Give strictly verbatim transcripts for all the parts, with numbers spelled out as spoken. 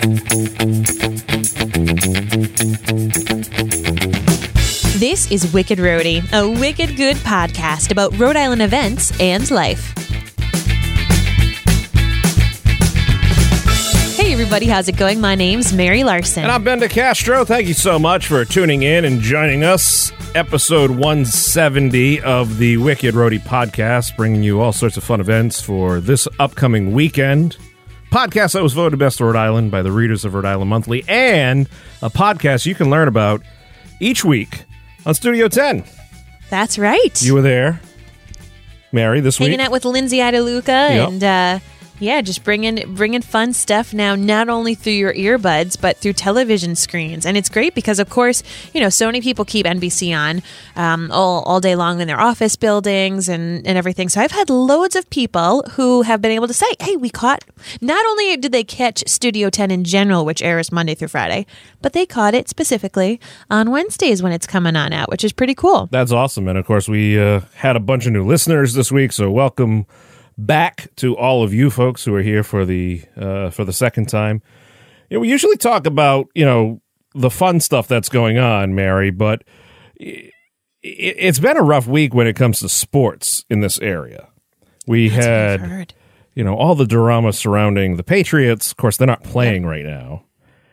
This is Wicked Roadie, a wicked good podcast about Rhode Island events and life. Hey everybody, how's it going? My name's Mary Larson. And I'm Ben DeCastro. Thank you so much for tuning in and joining us. Episode one seventy of the Wicked Roadie podcast, bringing you all sorts of fun events for this upcoming weekend. Podcast that was voted Best of Rhode Island by the readers of Rhode Island Monthly, and a podcast you can learn about each week on Studio ten. That's right. You were there, Mary, this Hanging week. Hanging out with Lindsay Idaluca Yep. and, uh, yeah, just bringing bringing fun stuff now, not only through your earbuds, but through television screens. And it's great because, of course, you know, so many people keep N B C on um, all, all day long in their office buildings and, and everything. So I've had loads of people who have been able to say, hey, we caught, not only did they catch Studio ten in general, which airs Monday through Friday, but they caught it specifically on Wednesdays when it's coming on out, which is pretty cool. That's awesome. And, of course, we uh, had a bunch of new listeners this week, so welcome back to all of you folks who are here for the uh, for the second time. You know, we usually talk about, you know, the fun stuff that's going on, Mary, but it, it's been a rough week when it comes to sports in this area. We That's had, what I've heard. you know, all the drama surrounding the Patriots. Of course, they're not playing right now.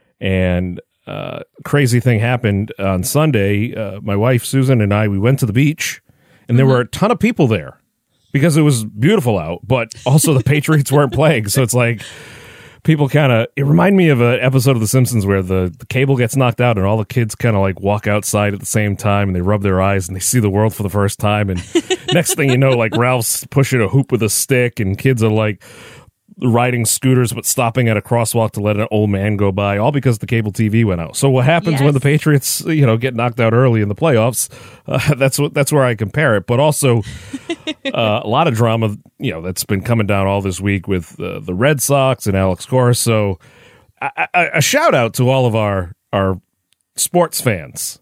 And uh, crazy thing happened on Sunday. Uh, my wife, Susan, and I, we went to the beach, and there mm-hmm. were a ton of people there. Because it was beautiful out, but also the Patriots weren't playing. So it's like people kind of, it reminded me of an episode of The Simpsons where the, the cable gets knocked out and all the kids kind of like walk outside at the same time and they rub their eyes and they see the world for the first time. And next thing you know, like Ralph's pushing a hoop with a stick and kids are like riding scooters but stopping at a crosswalk to let an old man go by, all because the cable T V went out. So what happens yes. when the Patriots, you know, get knocked out early in the playoffs? Uh, that's what that's where I compare it. But also uh, a lot of drama, you know, that's been coming down all this week with uh, the Red Sox and Alex Cora. So I, I, a shout out to all of our our sports fans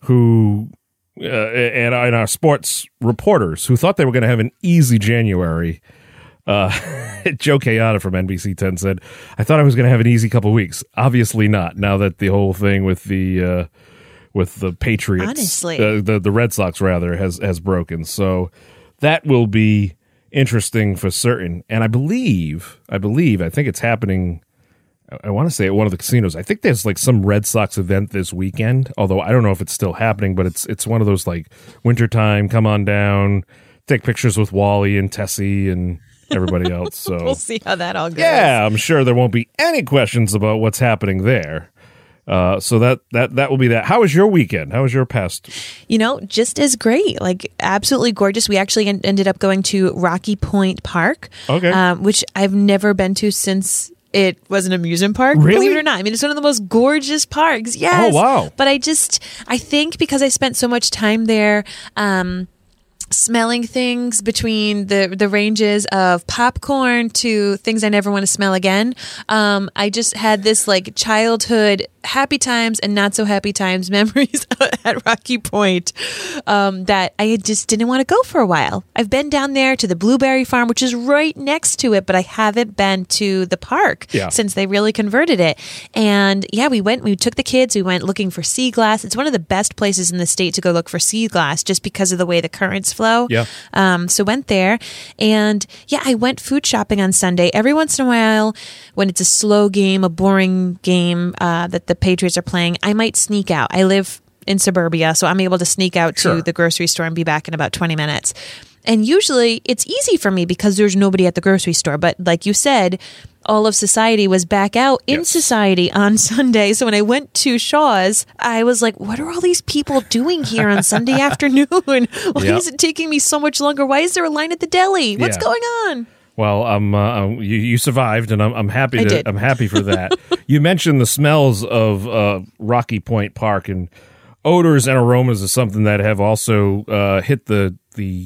who uh, and, and our sports reporters who thought they were going to have an easy January. Uh, Joe Kayada from N B C ten said, I thought I was going to have an easy couple weeks. Obviously not, now that the whole thing with the uh, with the Patriots, Honestly. Uh, the, the Red Sox, rather, has, has broken. So that will be interesting for certain. And I believe, I believe, I think it's happening, I, I want to say at one of the casinos. I think there's like some Red Sox event this weekend, although I don't know if it's still happening, but it's it's one of those like wintertime, come on down, take pictures with Wally and Tessie and everybody else. So we'll see how that all goes. Yeah, I'm sure there won't be any questions about what's happening there. Uh, so that that that will be that. How was your weekend? How was your past? You know, just as great. Like absolutely gorgeous. We actually en- ended up going to Rocky Point Park, okay, um, which I've never been to since it was an amusement park. Really? Believe it or not. I mean, it's one of the most gorgeous parks. Yes. Oh wow! But I just, I think because I spent so much time there. Um, smelling things between the the ranges of popcorn to things I never want to smell again. Um, I just had this like childhood happy times and not so happy times memories at Rocky Point um, that I just didn't want to go for a while. I've been down there to the Blueberry Farm, which is right next to it, but I haven't been to the park yeah. since they really converted it. And yeah, we went, we took the kids, we went looking for sea glass. It's one of the best places in the state to go look for sea glass just because of the way the currents flow. Yeah. Um, so went there and yeah, I went food shopping on Sunday. Every once in a while when it's a slow game, a boring game uh, that the Patriots are playing, I might sneak out. I live in suburbia, so I'm able to sneak out sure. to the grocery store and be back in about twenty minutes. And usually it's easy for me because there's nobody at the grocery store. But like you said, all of society was back out in yes. society on Sunday. So when I went to Shaw's, I was like, what are all these people doing here on Sunday afternoon? Why yep. is it taking me so much longer? Why is there a line at the deli? What's yeah. going on? Well, um, uh, you, you survived, and I'm, I'm happy. I To, did. I'm happy for that. You mentioned the smells of uh, Rocky Point Park, and odors and aromas is something that have also uh, hit the the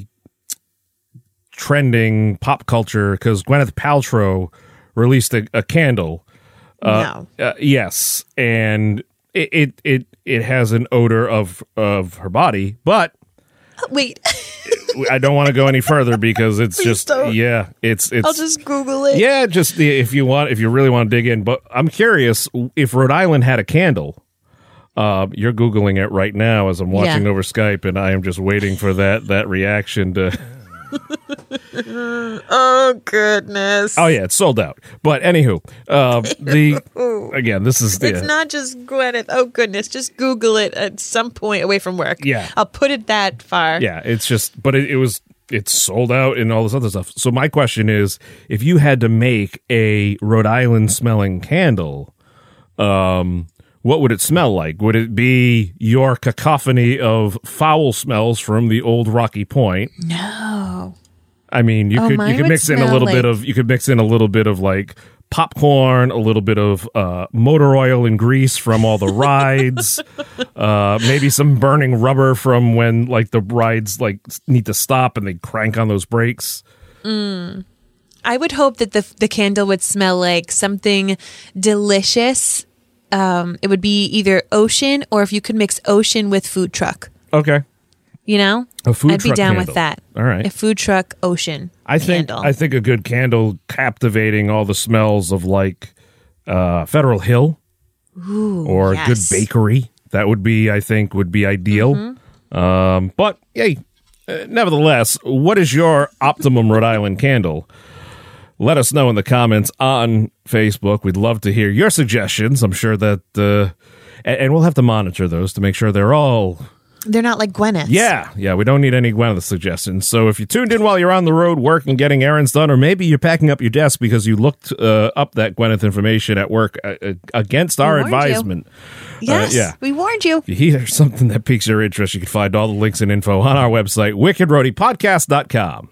trending pop culture because Gwyneth Paltrow released a, a candle. Uh, no. Uh, yes, and it, it it it has an odor of of her body, but Wait. I don't want to go any further because it's Please just don't. yeah, it's it's I'll just Google it. yeah, just if you want if you really want to dig in. But I'm curious if Rhode Island had a candle. Uh, you're Googling it right now as I'm watching Yeah. over Skype, and I am just waiting for that that reaction to. Oh goodness. Oh yeah, it's sold out. But anywho, uh, the again, this is It's yeah. not just Gwyneth. Oh goodness, just Google it at some point away from work. Yeah. I'll put it that far. Yeah, it's just, but it, it was, it's sold out and all this other stuff. So my question is, if you had to make a Rhode Island smelling candle, um, what would it smell like? Would it be your cacophony of foul smells from the old Rocky Point? No. I mean, you Oh, could you mine could would mix in a smell little bit like- of you could mix in a little bit of like popcorn, a little bit of uh, motor oil and grease from all the rides, uh, maybe some burning rubber from when like the rides like need to stop and they crank on those brakes. I would hope that the the candle would smell like something delicious. Um, it would be either ocean, or if you could mix ocean with food truck. Okay, You know, a food I'd be truck down candle. with that. All right, A food truck ocean. I think candle. I think a good candle captivating all the smells of like uh, Federal Hill Ooh, or a yes. good bakery. That would be, I think, would be ideal. Mm-hmm. Um, but hey, uh, nevertheless, what is your optimum Rhode Island candle? Let us know in the comments on Facebook. We'd love to hear your suggestions. I'm sure that, uh, and, and we'll have to monitor those to make sure they're all. They're not like Gwyneth's. Yeah, yeah, we don't need any Gwyneth suggestions. So if you tuned in while you're on the road working, getting errands done, or maybe you're packing up your desk because you looked uh, up that Gwyneth information at work uh, uh, against our warned you. advisement. Yes. Uh, yeah. We warned you. If you hear something that piques your interest, you can find all the links and info on our website, wicked roadie podcast dot com.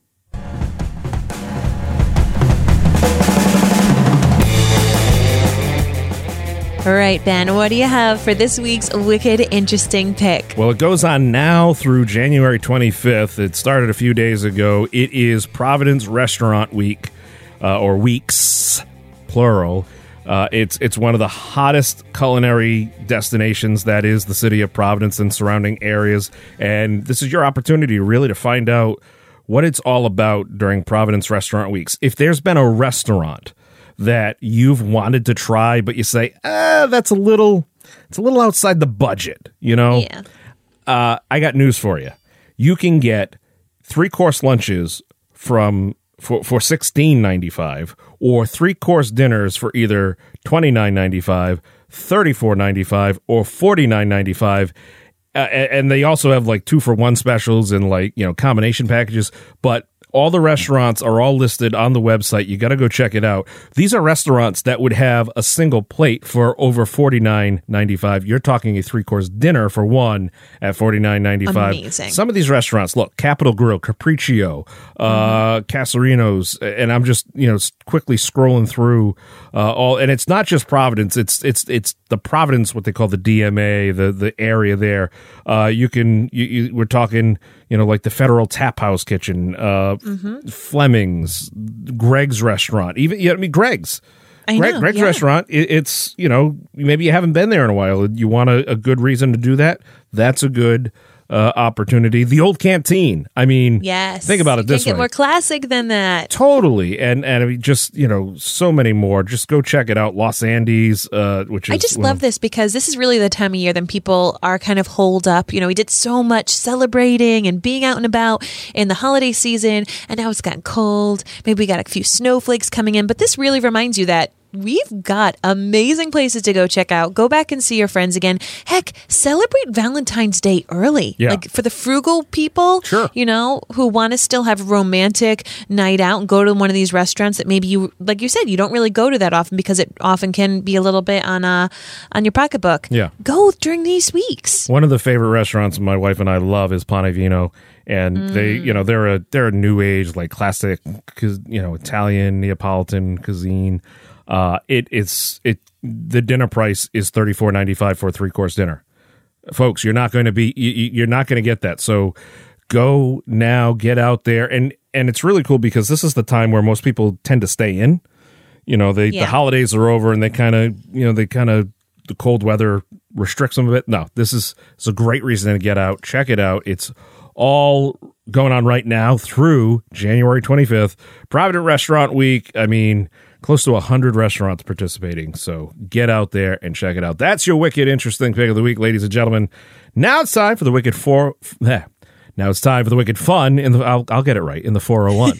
All right, Ben, what do you have for this week's Wicked Interesting Pick? Well, it goes on now through January twenty-fifth. It started a few days ago. It is Providence Restaurant Week, uh, or weeks, plural. Uh, it's it's one of the hottest culinary destinations that is the city of Providence and surrounding areas. And this is your opportunity really to find out what it's all about during Providence Restaurant Weeks. If there's been a restaurant that you've wanted to try, but you say, ah, that's a little, it's a little outside the budget, you know? Yeah. Uh, I got news for you. You can get three course lunches from for for sixteen ninety five, or three course dinners for either twenty nine ninety five, thirty four ninety five, or forty nine ninety five. Uh, and, and they also have like two for one specials and like, you know, combination packages. But all the restaurants are all listed on the website. You got to go check it out. These are restaurants that would have a single plate for over forty-nine ninety-five. You're talking a three-course dinner for one at forty-nine ninety-five. Amazing. Some of these restaurants, look, Capitol Grill, Capriccio, uh, Casarino's, and I'm just, you know, quickly scrolling through uh, all, and it's not just Providence. It's it's it's the Providence, what they call the D M A, the the area there. Uh, you can, you, you, we're talking, you know, like the Federal Tap House Kitchen, uh, mm-hmm. Fleming's, Greg's Restaurant, even, yeah, I mean, Greg's. I Greg, know, Greg's yeah. Restaurant, it, it's, you know, maybe you haven't been there in a while. You want a, a good reason to do that? That's a good uh, opportunity. The old canteen. I mean, Yes. think about it You this can't way. get more classic than that. Totally. And, and I mean, just, you know, so many more. Just go check it out. Los Andes, uh, which is. I just well, love this because this is really the time of year when people are kind of holed up. You know, we did so much celebrating and being out and about in the holiday season, and now it's gotten cold. Maybe we got a few snowflakes coming in, but this really reminds you that we've got amazing places to go check out. Go back and see your friends again. Heck, celebrate Valentine's Day early. Yeah. Like for the frugal people, Sure. you know, who want to still have a romantic night out and go to one of these restaurants that maybe you, like you said, you don't really go to that often because it often can be a little bit on uh, on your pocketbook. Yeah. Go during these weeks. One of the favorite restaurants my wife and I love is Pane Vino, and Mm. they, you know, they're a they're a new age, like classic, you know, Italian Neapolitan cuisine. Uh, it it's it the dinner price is thirty four ninety five for a three course dinner, folks. You're not going to be you, you're not going to get that. So go now, get out there, and and it's really cool because this is the time where most people tend to stay in. You know, they Yeah. the holidays are over, and they kind of you know they kind of the cold weather restricts them a bit. No, this is it's a great reason to get out. Check it out. It's all going on right now through January twenty-fifth. Provident Restaurant Week. I mean, close to one hundred restaurants participating. So get out there and check it out. That's your wicked interesting pick of the week, ladies and gentlemen. Now it's time for the wicked four. Eh, now it's time for the wicked fun in the. I'll, I'll get it right in the four oh one.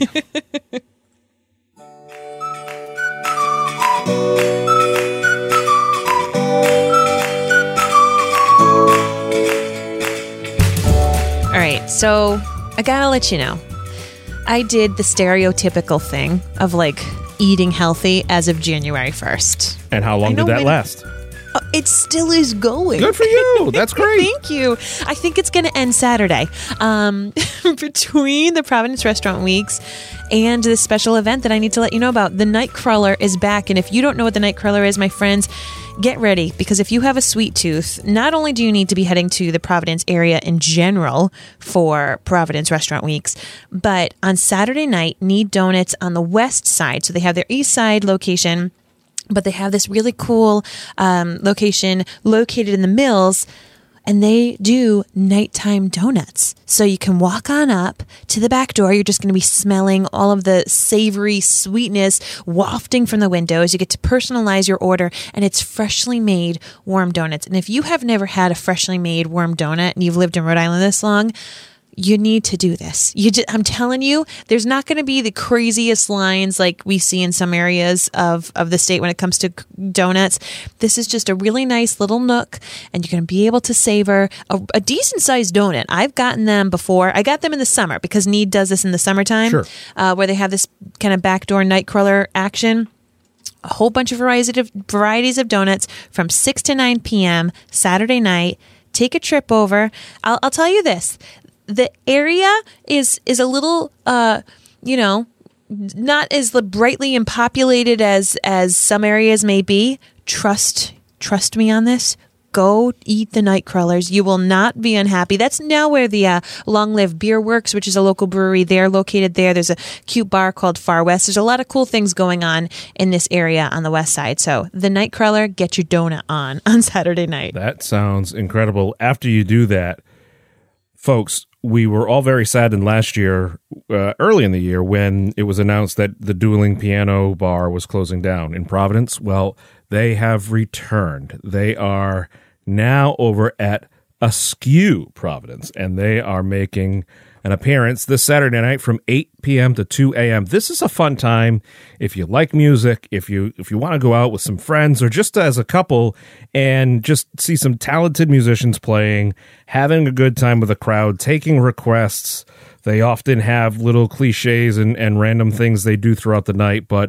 All right, so I gotta let you know, I did the stereotypical thing of like eating healthy as of January first. And how long did that when, last? Uh, it still is going. Good for you. That's great. Thank you. I think it's going to end Saturday. Um, between the Providence Restaurant Weeks and this special event that I need to let you know about, the Nightcrawler is back. And if you don't know what the Nightcrawler is, my friends, get ready, because if you have a sweet tooth, not only do you need to be heading to the Providence area in general for Providence Restaurant Weeks, but on Saturday night, Need Donuts on the west side. So they have their east side location, but they have this really cool um, location located in the Mills, and they do nighttime donuts. So you can walk on up to the back door. You're just going to be smelling all of the savory sweetness wafting from the windows. You get to personalize your order, and it's freshly made warm donuts. And if you have never had a freshly made warm donut and you've lived in Rhode Island this long, you need to do this. You just, I'm telling you, there's not going to be the craziest lines like we see in some areas of, of the state when it comes to donuts. This is just a really nice little nook, and you're going to be able to savor a, a decent sized donut. I've gotten them before. I got them in the summer because Need does this in the summertime, sure. uh, where they have this kind of backdoor Nightcrawler action. A whole bunch of varieties of varieties of donuts from six to nine p.m. Saturday night. Take a trip over. I'll, I'll tell you this. The area is is a little, uh, you know, not as brightly and populated as as some areas may be. Trust trust me on this. Go eat the Nightcrawlers. You will not be unhappy. That's now where the uh, Long Live Beer Works, which is a local brewery, they're located there. There's a cute bar called Far West. There's a lot of cool things going on in this area on the west side. So the Nightcrawler, get your donut on on Saturday night. That sounds incredible. After you do that, folks, we were all very saddened last year, uh, early in the year, when it was announced that the Dueling Piano Bar was closing down in Providence. Well, they have returned. They are now over at Askew Providence, and they are making an appearance this Saturday night from eight p.m. to two a.m. This is a fun time if you like music, if you if you want to go out with some friends or just as a couple and just see some talented musicians playing, having a good time with the crowd, taking requests. They often have little cliches and, and random things they do throughout the night, but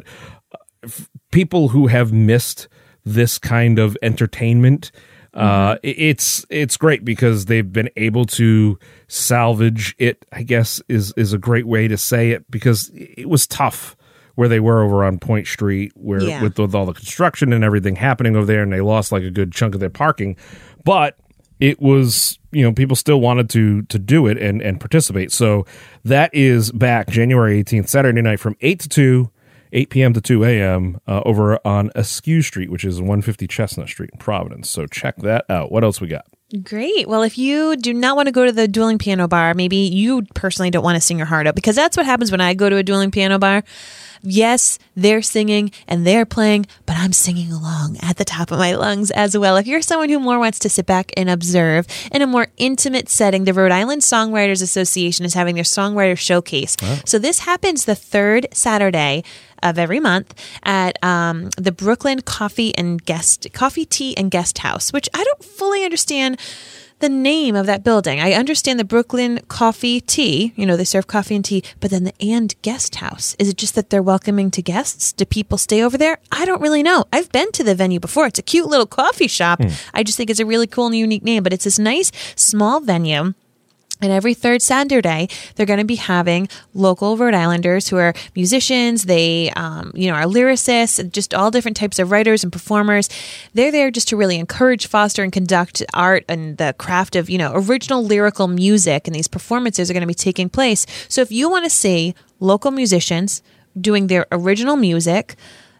people who have missed this kind of entertainment, Uh, it's it's great because they've been able to salvage it, I guess is is a great way to say it, because it was tough where they were over on Point Street, where yeah. with, with all the construction and everything happening over there, and they lost like a good chunk of their parking. But it was, you know, people still wanted to to do it and, and participate. So that is back January eighteenth, Saturday night from eight to two. eight p.m. to two a.m. Uh, over on Askew Street, which is one fifty Chestnut Street in Providence. So check that out. What else we got? Great. Well, if you do not want to go to the Dueling Piano Bar, maybe you personally don't want to sing your heart out, because that's what happens when I go to a Dueling Piano Bar. Yes, they're singing and they're playing, but I'm singing along at the top of my lungs as well. If you're someone who more wants to sit back and observe in a more intimate setting, the Rhode Island Songwriters Association is having their Songwriter Showcase. Wow. So this happens the third Saturday of every month at um, the Brooklyn Coffee and Guest Coffee Tea and Guest House, which I don't fully understand the name of that building. I understand the Brooklyn Coffee Tea, you know, they serve coffee and tea, but then the and Guest House. Is it just that they're welcoming to guests? Do people stay over there? I don't really know. I've been to the venue before. It's a cute little coffee shop. Mm. I just think it's a really cool and unique name, but it's this nice small venue. And every third Saturday, they're going to be having local Rhode Islanders who are musicians. They, um, you know, are lyricists, just all different types of writers and performers. They're there just to really encourage, foster, and conduct art and the craft of, you know, original lyrical music. And these performances are going to be taking place. So if you want to see local musicians doing their original music,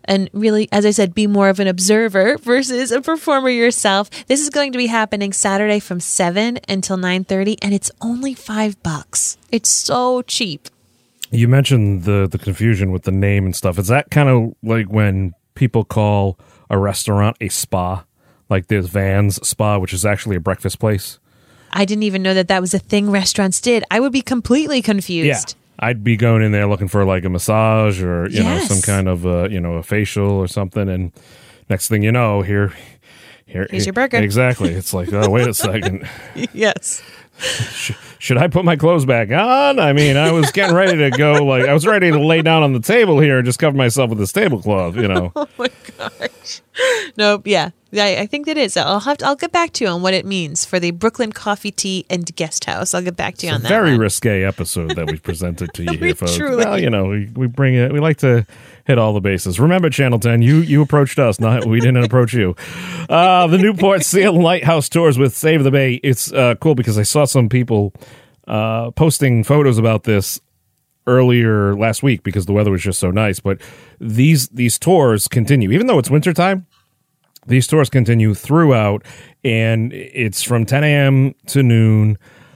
and really, as I said, be more of an observer versus a performer yourself. This is going to be happening Saturday from seven until nine thirty, and it's only five bucks. It's so cheap. You mentioned the the confusion with the name and stuff. Is that kind of like when people call a restaurant a spa? Like there's Van's Spa, which is actually a breakfast place? I didn't even know that that was a thing restaurants did. I would be completely confused. Yeah. I'd be going in there looking for like a massage or, you Yes. know, some kind of, uh, you know, a facial or something. And next thing you know, here, here, Here's your burger. Exactly. It's like, oh, wait a second. Yes. Sh- should I put my clothes back on? I mean, I was getting ready to go, like, I was ready to lay down on the table here and just cover myself with this tablecloth, you know. Oh my gosh. Nope. Yeah. I, I think that is. I'll have to, I'll get back to you on what it means for the Brooklyn Coffee Tea and Guest House. I'll get back to you on that. Very one. risque episode that we presented to you We here, folks. truly- Well, you know, we, we bring it, we like to hit all the bases. Remember, Channel ten, you you approached us, not we didn't approach you. Uh, the Newport Seal and Lighthouse tours with Save the Bay. It's uh, cool because I saw some people uh, posting photos about this earlier last week because the weather was just so nice. But these these tours continue, even though it's wintertime. These tours continue throughout, and it's from ten a.m. to noon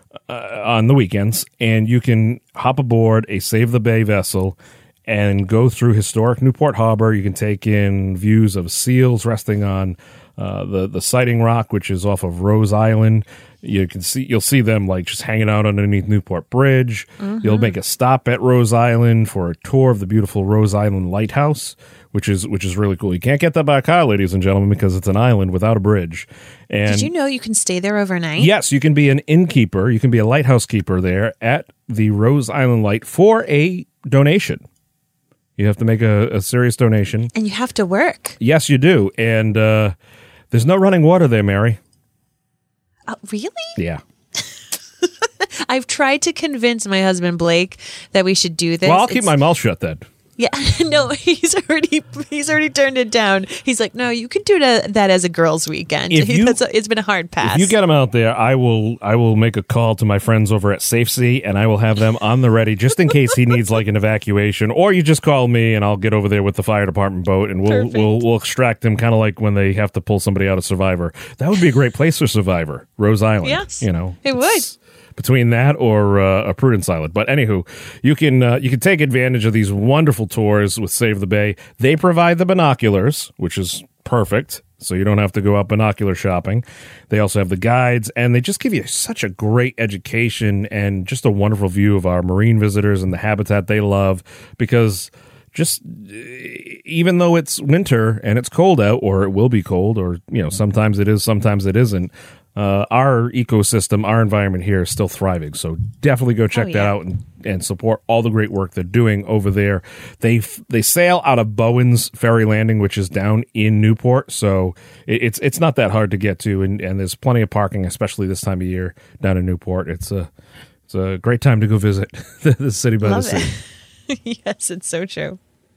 uh, on the weekends, and you can hop aboard a Save the Bay vessel and go through historic Newport Harbor. You can take in views of seals resting on uh, the the sighting rock, which is off of Rose Island. You can see you'll see them like just hanging out underneath Newport Bridge. Mm-hmm. You'll make a stop at Rose Island for a tour of the beautiful Rose Island Lighthouse, which is which is really cool. You can't get that by car, ladies and gentlemen, because it's an island without a bridge. And Did you know you can stay there overnight? yes, you can be an innkeeper. You can be a lighthouse keeper there at the Rose Island Light for a donation. You have to make a, a serious donation. And you have to work. Yes, you do. And uh, there's no running water there, Mary. Oh, really? Yeah. I've tried to convince my husband Blake that we should do this. Well, I'll keep It's- my mouth shut then. Yeah, no, he's already he's already turned it down. He's like, no, you can do that, that as a girls' weekend. If He- you- that's a, it's been a hard pass. If you get them out there, I will I will make a call to my friends over at Safe Sea, and I will have them on the ready just in case he needs like an evacuation. Or you just call me, and I'll get over there with the fire department boat, and we'll Perfect. we'll we'll extract him, kind of like when they have to pull somebody out of Survivor. That would be a great place for Survivor, Rose Island. Yes, you know, it it's between that or uh, a Prudence Island. But anywho, you can uh, you can take advantage of these wonderful tours with Save the Bay. They provide the binoculars, which is perfect, so you don't have to go out binocular shopping. They also have the guides, and they just give you such a great education and just a wonderful view of our marine visitors and the habitat they love, because just even though it's winter and it's cold out, or it will be cold, or you know, sometimes it is, sometimes it isn't, uh, our ecosystem, our environment here is still thriving. So definitely go check Oh, that yeah. out and, and support all the great work they're doing over there. They f- they sail out of Bowen's Ferry Landing, which is down in Newport, so it, it's it's not that hard to get to, and, and there's plenty of parking, especially this time of year down in Newport. It's a it's a great time to go visit the, the city by Love the sea. it. Yes, it's so true.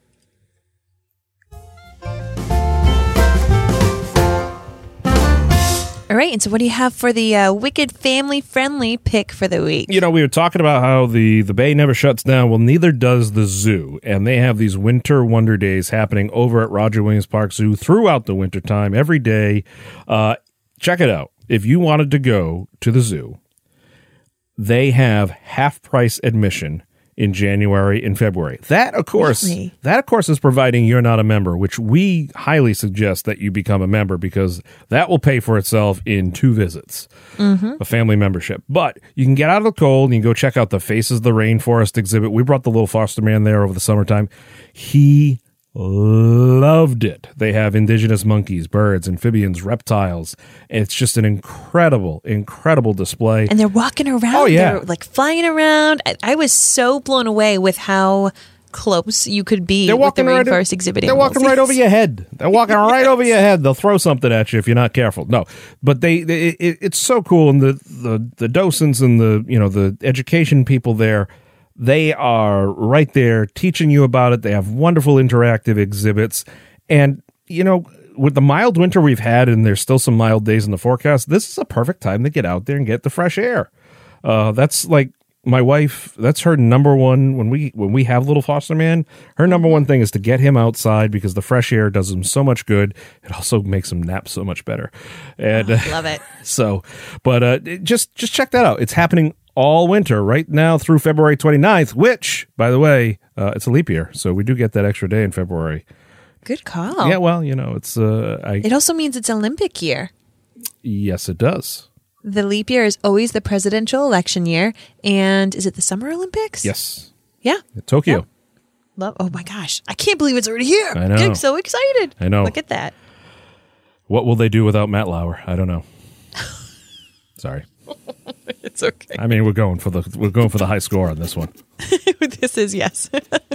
All right, and so what do you have for the uh, wicked family-friendly pick for the week? You know, we were talking about how the, the bay never shuts down. Well, neither does the zoo. And they have these winter wonder days happening over at Roger Williams Park Zoo throughout the winter time, every day. Uh, check it out. If you wanted to go to the zoo, they have half-price admission in January and February. That, of course, Really? that of course is providing you're not a member, which we highly suggest that you become a member, because that will pay for itself in two visits, Mm-hmm. a family membership. But you can get out of the cold and you can go check out the Faces of the Rainforest exhibit. We brought the little foster man there over the summertime. He loved it. They have indigenous monkeys, birds, amphibians, reptiles. It's just an incredible, incredible display. And they're walking around. Oh, yeah. They're like flying around. I, I was so blown away with how close you could be They're with the walking right- rainforest exhibiting. They're walking right over your head. They're walking right over your head. They'll throw something at you if you're not careful. No, but they, they it, it's so cool, and the, the the docents and the you know the education people there, they are right there teaching you about it. They have wonderful interactive exhibits, and you know, with the mild winter we've had, and there's still some mild days in the forecast, this is a perfect time to get out there and get the fresh air. Uh, that's like my wife, that's her number one, when we when we have little foster man, her number one thing is to get him outside because the fresh air does him so much good. It also makes him nap so much better. And oh, love it. So, but uh, just just check that out. It's happening all winter right now through February twenty-ninth, which, by the way, uh, it's a leap year. So we do get that extra day in February. Good call. Yeah, well, you know, it's... Uh, I, it also means it's Olympic year. Yes, it does. The leap year is always the presidential election year. And is it the Summer Olympics? Yes. Yeah. Tokyo. Yep. Love. Oh, my gosh. I can't believe it's already here. I know. I'm so excited. I know. Look at that. What will they do without Matt Lauer? I don't know. Sorry. It's okay. I mean, we're going for the we're going for the high score on this one. This is yes.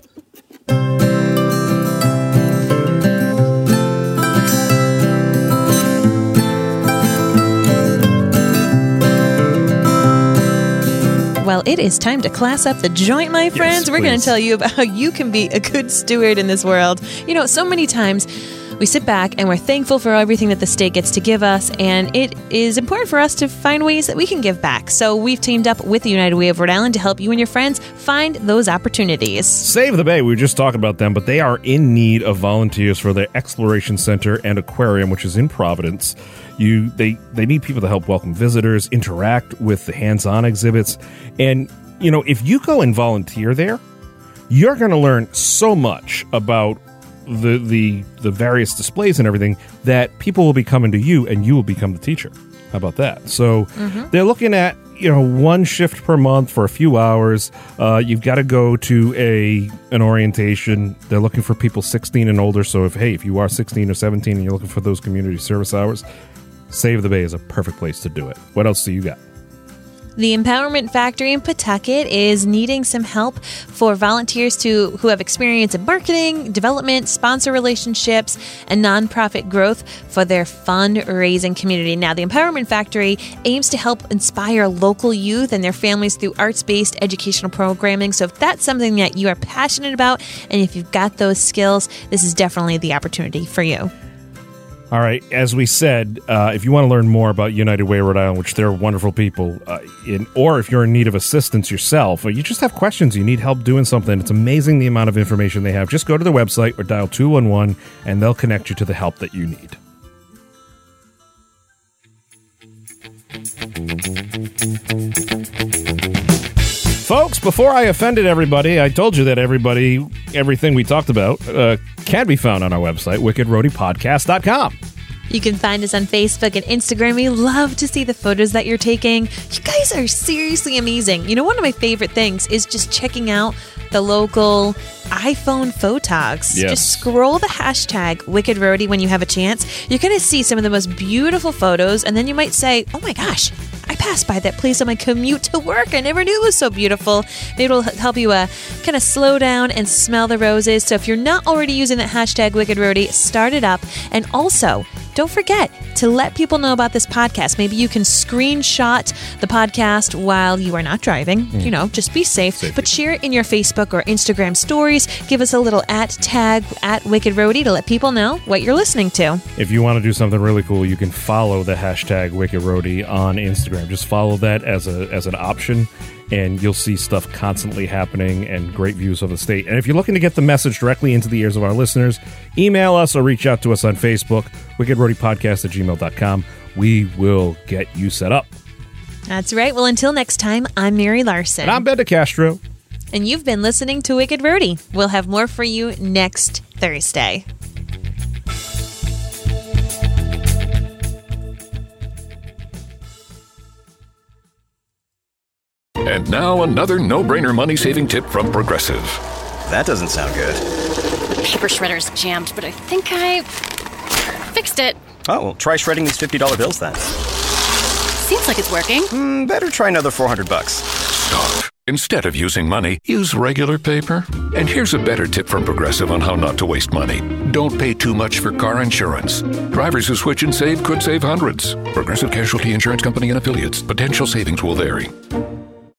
Well, it is time to class up the joint, my friends. Yes, We're going please. to tell you about how you can be a good steward in this world. You know, so many times we sit back and we're thankful for everything that the state gets to give us, and it is important for us to find ways that we can give back. So we've teamed up with the United Way of Rhode Island to help you and your friends find those opportunities. Save the Bay, we were just talking about them, but they are in need of volunteers for their Exploration Center and Aquarium, which is in Providence. You, they, they need people to help welcome visitors, interact with the hands-on exhibits. And, you know, if you go and volunteer there, you're going to learn so much about the, the, the various displays and everything that people will be coming to you and you will become the teacher. How about that? So mm-hmm. they're looking at, you know, one shift per month for a few hours. Uh, you've got to go to a an orientation. They're looking for people sixteen and older. So if, hey, if you are sixteen or seventeen and you're looking for those community service hours, Save the Bay is a perfect place to do it. What else do you got? The Empowerment Factory in Pawtucket is needing some help for volunteers to who have experience in marketing, development, sponsor relationships, and nonprofit growth for their fundraising community. Now, the Empowerment Factory aims to help inspire local youth and their families through arts-based educational programming. So if that's something that you are passionate about, and if you've got those skills, this is definitely the opportunity for you. All right. As we said, uh, if you want to learn more about United Way Rhode Island, which they're wonderful people, uh, in, or if you're in need of assistance yourself, or you just have questions, you need help doing something, it's amazing the amount of information they have. Just go to their website or dial two one one, and they'll connect you to the help that you need. Folks, before I offended everybody, I told you that everybody, everything we talked about uh, can be found on our website, wicked roadie podcast dot com. You can find us on Facebook and Instagram. We love to see the photos that you're taking. You guys are seriously amazing. You know, one of my favorite things is just checking out the local iPhone photogs. Yes. Just scroll the hashtag Wicked Roadie when you have a chance. You're going to see some of the most beautiful photos, and then you might say, oh my gosh, I passed by that place on my commute to work. I never knew it was so beautiful. Maybe it'll help you uh, kind of slow down and smell the roses. So if you're not already using that hashtag Wicked Roadie, start it up. And also, don't forget to let people know about this podcast. Maybe you can screenshot the podcast while you are not driving. Mm. You know, just be safe. Safety. But share it in your Facebook or Instagram stories. Give us a little at tag at Wicked Roadie to let people know what you're listening to. If you want to do something really cool, you can follow the hashtag Wicked Roadie on Instagram. Just follow that as a as an option, and you'll see stuff constantly happening and great views of the state. And if you're looking to get the message directly into the ears of our listeners, email us or reach out to us on Facebook, wicked roadie podcast at gmail dot com. We will get you set up. That's right. Well, until next time, I'm Mary Larson. And I'm Ben DeCastro. And you've been listening to Wicked Roadie. We'll have more for you next Thursday. And now another no-brainer money-saving tip from Progressive. That doesn't sound good. The paper shredder's jammed, but I think I fixed it. Oh, well, try shredding these fifty dollar bills then. Seems like it's working. Mm, better try another four hundred bucks. Stop. Instead of using money, use regular paper. And here's a better tip from Progressive on how not to waste money. Don't pay too much for car insurance. Drivers who switch and save could save hundreds. Progressive Casualty Insurance Company and Affiliates. Potential savings will vary.